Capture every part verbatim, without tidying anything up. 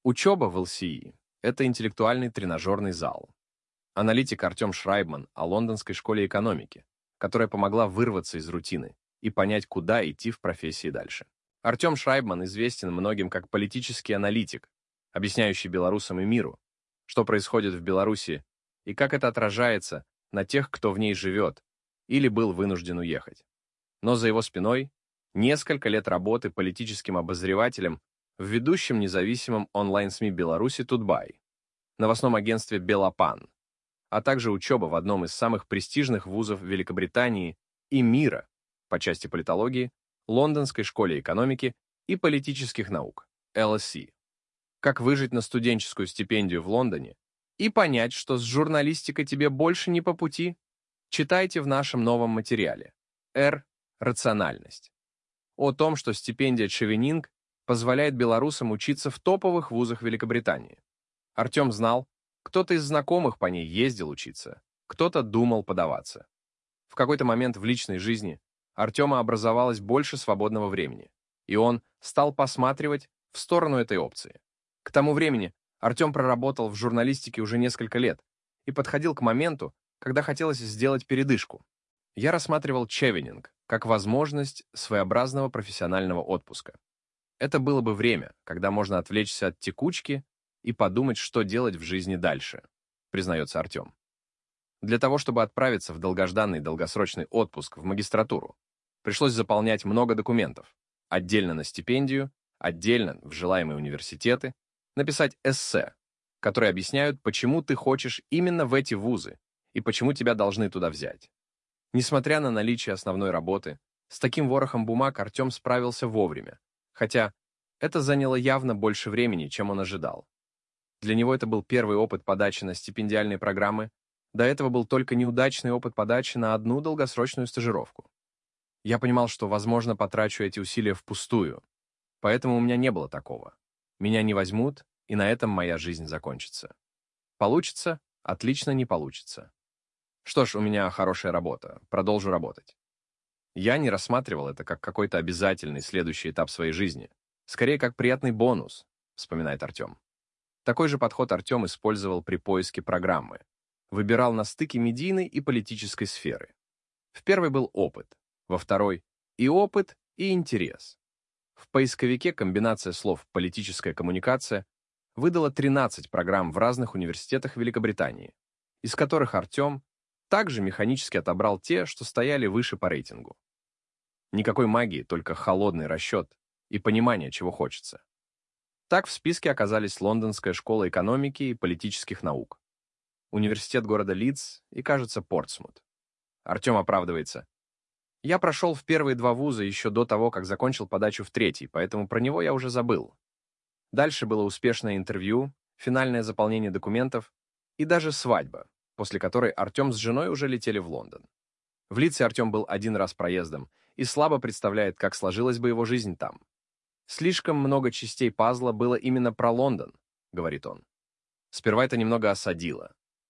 Учеба в эл си и– это интеллектуальный тренажерный зал. Аналитик Артем Шрайбман о лондонской школе экономики, которая помогла вырваться из рутины и понять, куда идти в профессии дальше. Артем Шрайбман известен многим как политический аналитик, объясняющий белорусам и миру, что происходит в Беларуси и как это отражается на тех, кто в ней живет или был вынужден уехать. Но за его спиной несколько лет работы политическим обозревателем в ведущем независимом онлайн-СМИ Беларуси Тутбай, новостном агентстве Белопан, а также учеба в одном из самых престижных вузов Великобритании и мира по части политологии, Лондонской школе экономики и политических наук, эл эс и. Как выжить на студенческую стипендию в Лондоне и понять, что с журналистикой тебе больше не по пути, читайте в нашем новом материале «Р. Рациональность». О том, что стипендия Chevening позволяет белорусам учиться в топовых вузах Великобритании. Артем знал, кто-то из знакомых по ней ездил учиться, кто-то думал подаваться. В какой-то момент в личной жизни Артема образовалось больше свободного времени, и он стал посматривать в сторону этой опции. К тому времени Артем проработал в журналистике уже несколько лет и подходил к моменту, когда хотелось сделать передышку. Я рассматривал Chevening как возможность своеобразного профессионального отпуска. Это было бы время, когда можно отвлечься от текучки и подумать, что делать в жизни дальше, признается Артем. Для того, чтобы отправиться в долгожданный долгосрочный отпуск в магистратуру, пришлось заполнять много документов, отдельно на стипендию, отдельно в желаемые университеты, написать эссе, которые объясняют, почему ты хочешь именно в эти вузы и почему тебя должны туда взять. Несмотря на наличие основной работы, с таким ворохом бумаг Артем справился вовремя, хотя это заняло явно больше времени, чем он ожидал. Для него это был первый опыт подачи на стипендиальные программы, до этого был только неудачный опыт подачи на одну долгосрочную стажировку. Я понимал, что, возможно, потрачу эти усилия впустую, поэтому у меня не было такого. Меня не возьмут, и на этом моя жизнь закончится. Получится? Отлично, не получится. Что ж, у меня хорошая работа, продолжу работать. Я не рассматривал это как какой-то обязательный следующий этап своей жизни, скорее как приятный бонус, вспоминает Артем. Такой же подход Артем использовал при поиске программы. Выбирал на стыке медийной и политической сферы. В первой был опыт, во второй — и опыт, и интерес. В поисковике комбинация слов «политическая коммуникация» выдала тринадцать программ в разных университетах Великобритании, из которых Артем также механически отобрал те, что стояли выше по рейтингу. Никакой магии, только холодный расчет и понимание, чего хочется. Так в списке оказались Лондонская школа экономики и политических наук, университет города Лидс и, кажется, Портсмут. Артем оправдывается. Я прошел в первые два вуза еще до того, как закончил подачу в третий, поэтому про него я уже забыл. Дальше было успешное интервью, финальное заполнение документов и даже свадьба, после которой Артем с женой уже летели в Лондон. В Лидсе Артем был один раз проездом и слабо представляет, как сложилась бы его жизнь там. «Слишком много частей пазла было именно про Лондон», — говорит он. Сперва это немного осадило.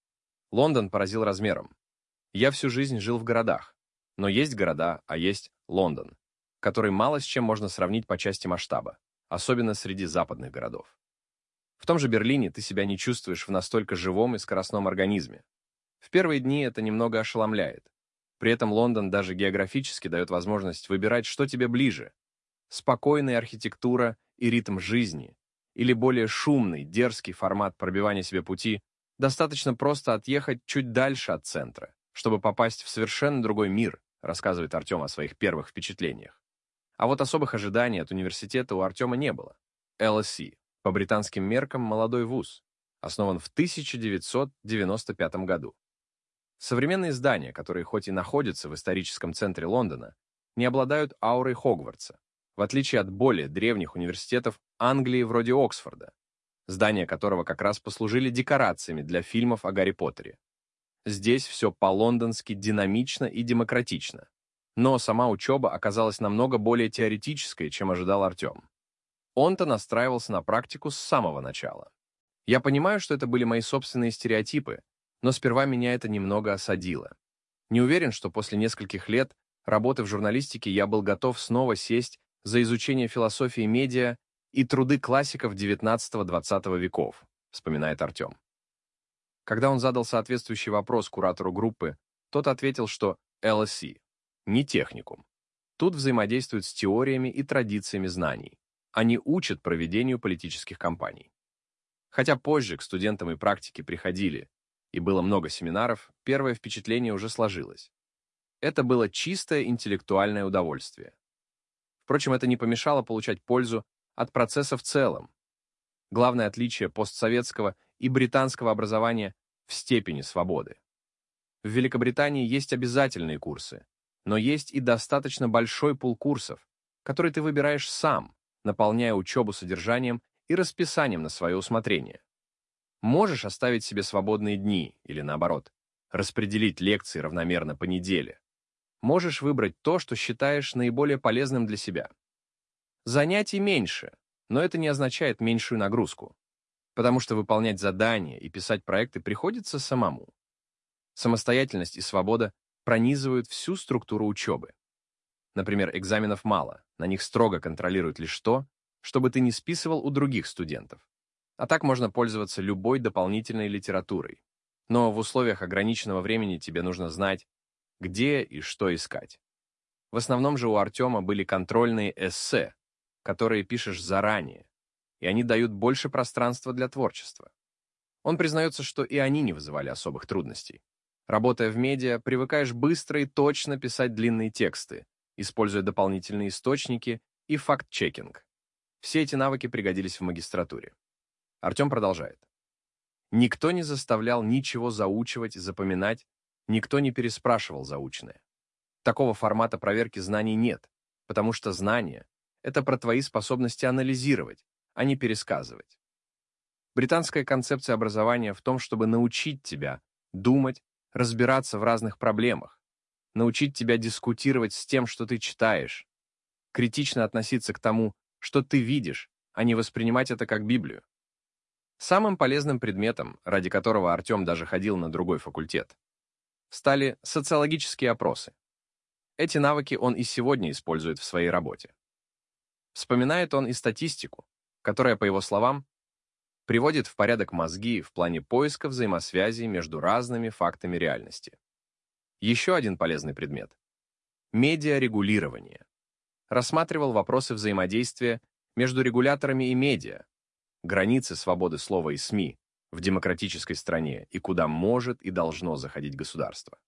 Лондон поразил размером. Я всю жизнь жил в городах, но есть города, а есть Лондон, который мало с чем можно сравнить по части масштаба, особенно среди западных городов. В том же Берлине ты себя не чувствуешь в настолько живом и скоростном организме. В первые дни это немного ошеломляет. При этом Лондон даже географически дает возможность выбирать, что тебе ближе. Спокойная архитектура и ритм жизни, или более шумный, дерзкий формат пробивания себе пути, достаточно просто отъехать чуть дальше от центра, чтобы попасть в совершенно другой мир, рассказывает Артем о своих первых впечатлениях. А вот особых ожиданий от университета у Артема не было. эл эс и, по британским меркам, молодой вуз, основан в тысяча девятьсот девяносто пятом году. Современные здания, которые хоть и находятся в историческом центре Лондона, не обладают аурой Хогвартса, в отличие от более древних университетов Англии вроде Оксфорда, здания которого как раз послужили декорациями для фильмов о Гарри Поттере. Здесь все по-лондонски динамично и демократично, но сама учеба оказалась намного более теоретической, чем ожидал Артем. Он-то настраивался на практику с самого начала. Я понимаю, что это были мои собственные стереотипы, но сперва меня это немного осадило. Не уверен, что после нескольких лет работы в журналистике я был готов снова сесть за изучение философии медиа и труды классиков девятнадцатого-двадцатого веков, вспоминает Артем. Когда он задал соответствующий вопрос куратору группы, тот ответил, что эл эс и — не техникум. Тут взаимодействуют с теориями и традициями знаний. Они учат проведению политических кампаний. Хотя позже к студентам и практике приходили, и было много семинаров, первое впечатление уже сложилось. Это было чистое интеллектуальное удовольствие. Впрочем, это не помешало получать пользу от процесса в целом. Главное отличие постсоветского и британского образования в степени свободы. В Великобритании есть обязательные курсы, но есть и достаточно большой пул курсов, который ты выбираешь сам, наполняя учебу содержанием и расписанием на свое усмотрение. Можешь оставить себе свободные дни или, наоборот, распределить лекции равномерно по неделе. Можешь выбрать то, что считаешь наиболее полезным для себя. Занятий меньше, но это не означает меньшую нагрузку, потому что выполнять задания и писать проекты приходится самому. Самостоятельность и свобода пронизывают всю структуру учебы. Например, экзаменов мало, на них строго контролируют лишь то, чтобы ты не списывал у других студентов. А так можно пользоваться любой дополнительной литературой. Но в условиях ограниченного времени тебе нужно знать, где и что искать. В основном же у Артема были контрольные эссе, которые пишешь заранее, и они дают больше пространства для творчества. Он признается, что и они не вызывали особых трудностей. Работая в медиа, привыкаешь быстро и точно писать длинные тексты, используя дополнительные источники и факт-чекинг. Все эти навыки пригодились в магистратуре. Артем продолжает. Никто не заставлял ничего заучивать, запоминать, никто не переспрашивал заученное. Такого формата проверки знаний нет, потому что знания — это про твои способности анализировать, а не пересказывать. Британская концепция образования в том, чтобы научить тебя думать, разбираться в разных проблемах, научить тебя дискутировать с тем, что ты читаешь, критично относиться к тому, что ты видишь, а не воспринимать это как Библию. Самым полезным предметом, ради которого Артем даже ходил на другой факультет, стали социологические опросы. Эти навыки он и сегодня использует в своей работе. Вспоминает он и статистику, которая, по его словам, приводит в порядок мозги в плане поиска взаимосвязей между разными фактами реальности. Еще один полезный предмет — медиарегулирование. Рассматривал вопросы взаимодействия между регуляторами и медиа, границы свободы слова и СМИ в демократической стране и куда может и должно заходить государство.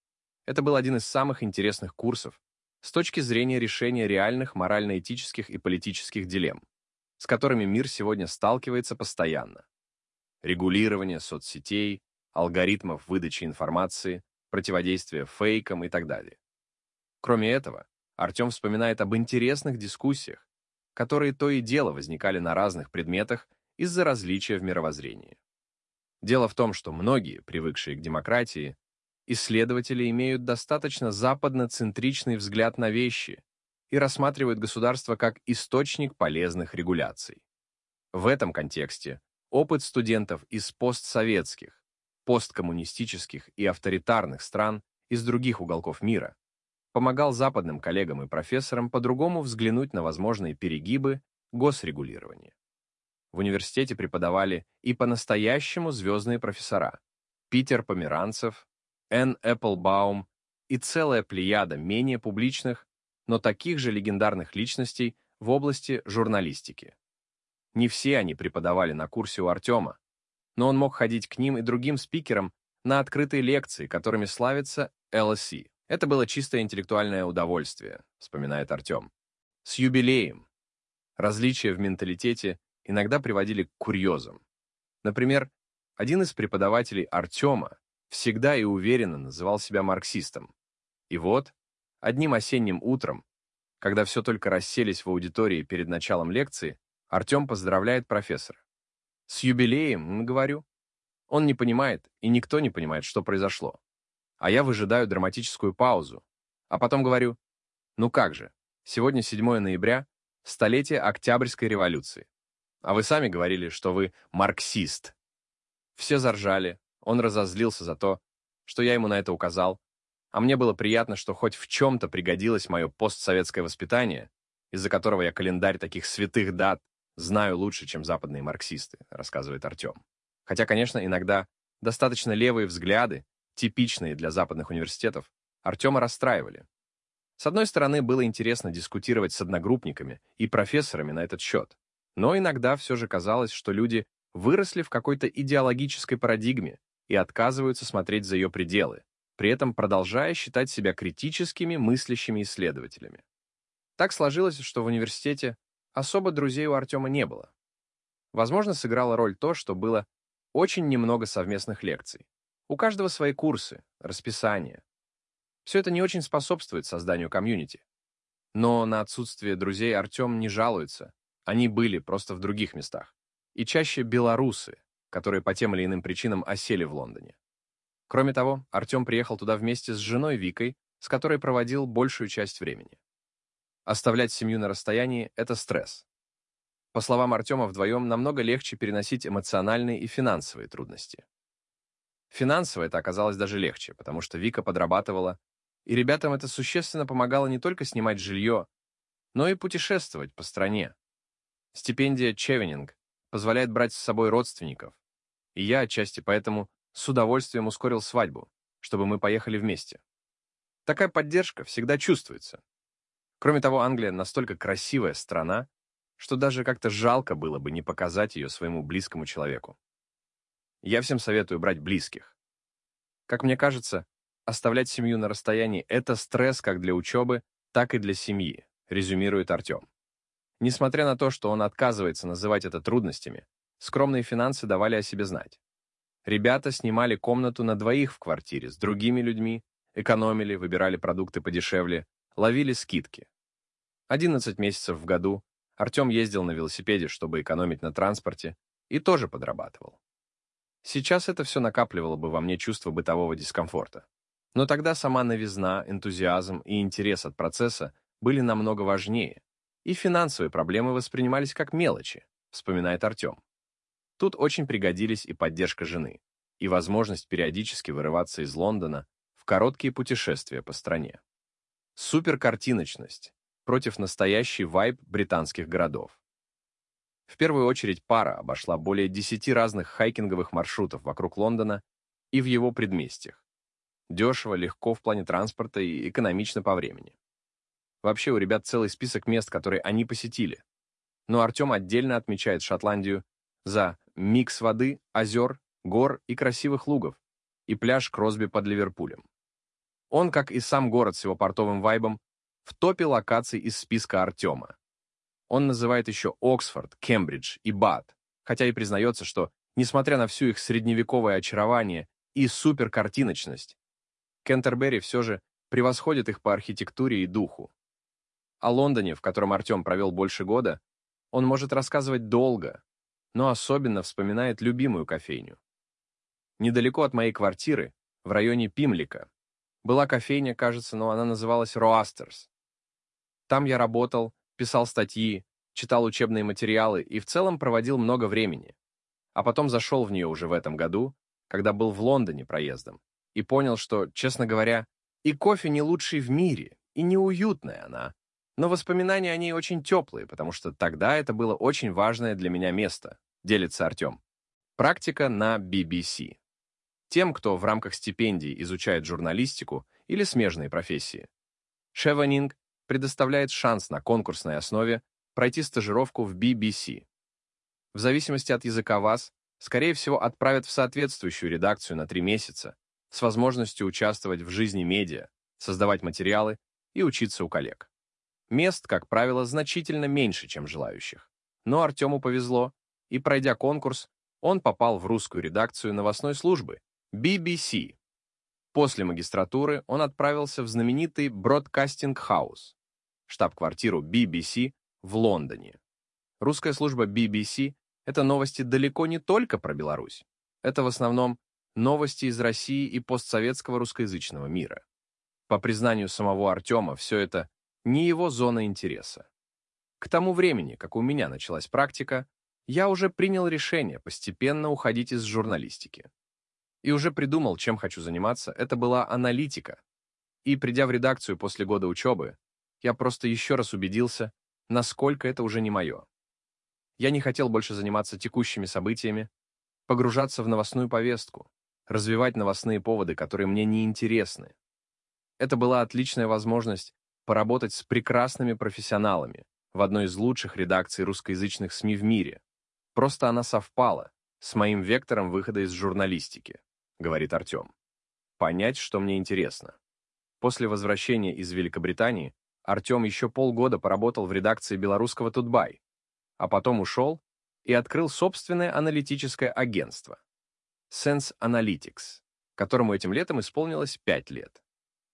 Это был один из самых интересных курсов с точки зрения решения реальных морально-этических и политических дилемм, с которыми мир сегодня сталкивается постоянно. Регулирование соцсетей, алгоритмов выдачи информации, противодействие фейкам и так далее. Кроме этого, Артем вспоминает об интересных дискуссиях, которые то и дело возникали на разных предметах из-за различия в мировоззрении. Дело в том, что многие, привыкшие к демократии, исследователи имеют достаточно западноцентричный взгляд на вещи и рассматривают государство как источник полезных регуляций. В этом контексте опыт студентов из постсоветских, посткоммунистических и авторитарных стран из других уголков мира помогал западным коллегам и профессорам по-другому взглянуть на возможные перегибы госрегулирования. В университете преподавали и по-настоящему звездные профессора: Питер Померанцев, Энн Эпплбаум и целая плеяда менее публичных, но таких же легендарных личностей в области журналистики. Не все они преподавали на курсе у Артема, но он мог ходить к ним и другим спикерам на открытые лекции, которыми славится эл эс и. Это было чистое интеллектуальное удовольствие, вспоминает Артем. С юбилеем. Различия в менталитете иногда приводили к курьезам. Например, один из преподавателей Артема всегда и уверенно называл себя марксистом. И вот, одним осенним утром, когда все только расселись в аудитории перед началом лекции, Артем поздравляет профессора. «С юбилеем, говорю». Он не понимает, и никто не понимает, что произошло. А я выжидаю драматическую паузу. А потом говорю: ну как же, сегодня седьмое ноября, столетие Октябрьской революции. А вы сами говорили, что вы марксист. Все заржали, он разозлился за то, что я ему на это указал, а мне было приятно, что хоть в чем-то пригодилось мое постсоветское воспитание, из-за которого я календарь таких святых дат знаю лучше, чем западные марксисты», рассказывает Артем. Хотя, конечно, иногда достаточно левые взгляды, типичные для западных университетов, Артема расстраивали. С одной стороны, было интересно дискутировать с одногруппниками и профессорами на этот счет, но иногда все же казалось, что люди выросли в какой-то идеологической парадигме и отказываются смотреть за ее пределы, при этом продолжая считать себя критическими, мыслящими исследователями. Так сложилось, что в университете особо друзей у Артема не было. Возможно, сыграла роль то, что было очень немного совместных лекций. У каждого свои курсы, расписание. Все это не очень способствует созданию комьюнити. Но на отсутствие друзей Артем не жалуется. Они были просто в других местах. И чаще белорусы, которые по тем или иным причинам осели в Лондоне. Кроме того, Артем приехал туда вместе с женой Викой, с которой проводил большую часть времени. Оставлять семью на расстоянии — это стресс. По словам Артема, вдвоем намного легче переносить эмоциональные и финансовые трудности. Финансово это оказалось даже легче, потому что Вика подрабатывала, и ребятам это существенно помогало не только снимать жилье, но и путешествовать по стране. Стипендия Чевенинг позволяет брать с собой родственников, и я отчасти поэтому с удовольствием ускорил свадьбу, чтобы мы поехали вместе. Такая поддержка всегда чувствуется. Кроме того, Англия настолько красивая страна, что даже как-то жалко было бы не показать ее своему близкому человеку. Я всем советую брать близких. Как мне кажется, оставлять семью на расстоянии — это стресс как для учебы, так и для семьи, резюмирует Артем. Несмотря на то, что он отказывается называть это трудностями, скромные финансы давали о себе знать. Ребята снимали комнату на двоих в квартире с другими людьми, экономили, выбирали продукты подешевле, ловили скидки. одиннадцать месяцев в году Артем ездил на велосипеде, чтобы экономить на транспорте, и тоже подрабатывал. Сейчас это все накапливало бы во мне чувство бытового дискомфорта. Но тогда сама новизна, энтузиазм и интерес от процесса были намного важнее, и финансовые проблемы воспринимались как мелочи, вспоминает Артем. Тут очень пригодились и поддержка жены, и возможность периодически вырываться из Лондона в короткие путешествия по стране. Суперкартиночность против настоящий вайб британских городов. В первую очередь пара обошла более десяти разных хайкинговых маршрутов вокруг Лондона и в его предместьях. Дешево, легко в плане транспорта и экономично по времени. Вообще у ребят целый список мест, которые они посетили. Но Артем отдельно отмечает Шотландию за микс воды, озер, гор и красивых лугов, и пляж Кросби под Ливерпулем. Он, как и сам город с его портовым вайбом, в топе локаций из списка Артема. Он называет еще Оксфорд, Кембридж и Бат, хотя и признается, что, несмотря на всю их средневековое очарование и суперкартиночность, Кентербери все же превосходит их по архитектуре и духу. О Лондоне, в котором Артем провел больше года, он может рассказывать долго, но особенно вспоминает любимую кофейню. Недалеко от моей квартиры, в районе Пимлика, была кофейня, кажется, но она называлась Роастерс. Там я работал, писал статьи, читал учебные материалы и в целом проводил много времени. А потом зашел в нее уже в этом году, когда был в Лондоне проездом, и понял, что, честно говоря, и кофе не лучший в мире, и неуютная она, но воспоминания о ней очень теплые, потому что тогда это было очень важное для меня место, делится Артем. Практика на би би си. Тем, кто в рамках стипендий изучает журналистику или смежные профессии. Chevening предоставляет шанс на конкурсной основе пройти стажировку в би би си. В зависимости от языка вас, скорее всего, отправят в соответствующую редакцию на три месяца с возможностью участвовать в жизни медиа, создавать материалы и учиться у коллег. Мест, как правило, значительно меньше, чем желающих. Но Артему повезло, и, пройдя конкурс, он попал в русскую редакцию новостной службы би би си. После магистратуры он отправился в знаменитый Broadcasting House, штаб-квартиру би би си в Лондоне. Русская служба би би си — это новости далеко не только про Беларусь. Это в основном новости из России и постсоветского русскоязычного мира. По признанию самого Артема, все это не его зона интереса. К тому времени, как у меня началась практика, я уже принял решение постепенно уходить из журналистики. И уже придумал, чем хочу заниматься, это была аналитика. И, придя в редакцию после года учебы, я просто еще раз убедился, насколько это уже не мое. Я не хотел больше заниматься текущими событиями, погружаться в новостную повестку, развивать новостные поводы, которые мне не интересны. Это была отличная возможность поработать с прекрасными профессионалами в одной из лучших редакций русскоязычных СМИ в мире. Просто она совпала с моим вектором выхода из журналистики, говорит Артем. Понять, что мне интересно. После возвращения из Великобритании Артем еще полгода поработал в редакции белорусского Тутбай, а потом ушел и открыл собственное аналитическое агентство Sense Analytics, которому этим летом исполнилось пять лет.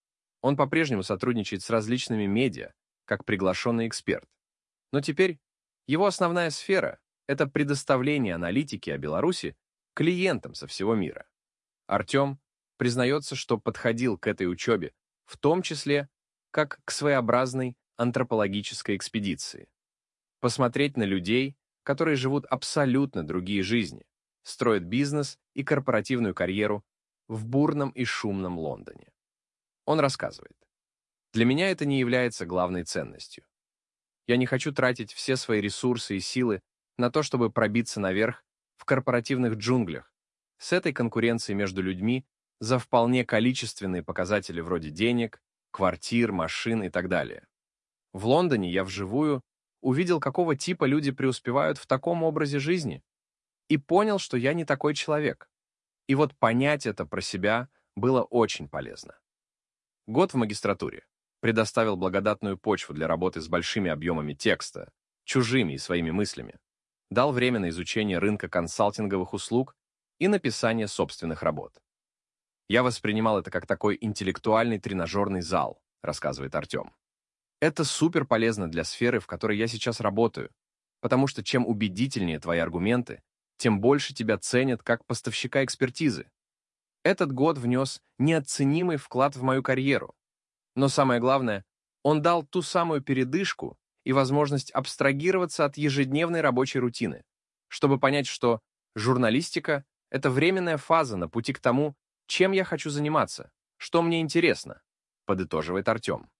Он по-прежнему сотрудничает с различными медиа, как приглашенный эксперт. Но теперь его основная сфера — это предоставление аналитики о Беларуси клиентам со всего мира. Артем признается, что подходил к этой учебе, в том числе как к своеобразной антропологической экспедиции. Посмотреть на людей, которые живут абсолютно другие жизни, строят бизнес и корпоративную карьеру в бурном и шумном Лондоне. Он рассказывает: «Для меня это не является главной ценностью. Я не хочу тратить все свои ресурсы и силы на то, чтобы пробиться наверх в корпоративных джунглях с этой конкуренцией между людьми за вполне количественные показатели вроде денег, квартир, машин и так далее. В Лондоне я вживую увидел, какого типа люди преуспевают в таком образе жизни, и понял, что я не такой человек. И вот понять это про себя было очень полезно. Год в магистратуре предоставил благодатную почву для работы с большими объемами текста, чужими и своими мыслями, дал время на изучение рынка консалтинговых услуг и написание собственных работ. Я воспринимал это как такой интеллектуальный тренажерный зал, рассказывает Артем. Это супер полезно для сферы, в которой я сейчас работаю, потому что чем убедительнее твои аргументы, тем больше тебя ценят как поставщика экспертизы. Этот год внес неоценимый вклад в мою карьеру. Но самое главное, он дал ту самую передышку и возможность абстрагироваться от ежедневной рабочей рутины, чтобы понять, что журналистика — это временная фаза на пути к тому, чем я хочу заниматься, что мне интересно, подытоживает Артем.